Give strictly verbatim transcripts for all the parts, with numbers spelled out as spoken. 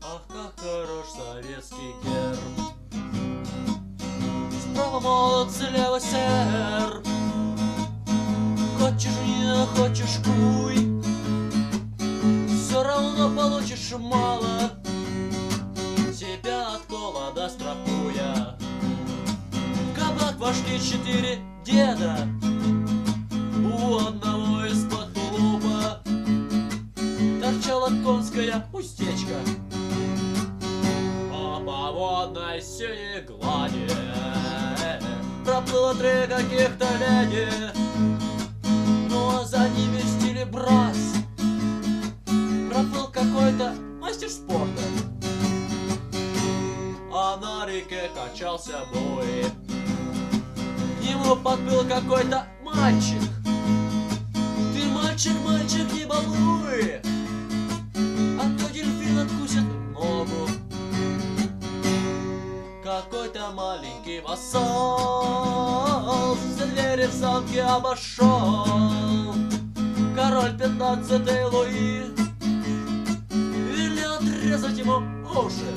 Ах, как хорош советский герб. Справа молот, слева серб. Хочешь не хочешь куй, все равно получишь мало, тебя от голода страхуя. В кабак вошли четыре деда, у одного из-под тулупа торчала конская уздечка, а по водной синей глади проплыло три каких-то леди. Ну а за ними в стиле брас проплыл какой-то мастер спорта, а на реке качался буй. К нему подплыл какой-то мальчик. Ты, мальчик, мальчик, не балуй, а то дельфин откусит ногу. Какой-то маленький вассал все двери в замке обошел. Король пятнадцатый Луи велел отрезать ему уши,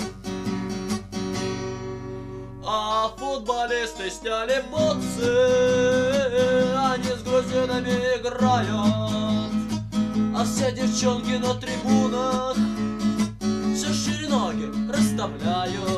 а футболисты сняли бутсы, они с грузинами играют, а все девчонки на трибунах все шире ноги расставляют.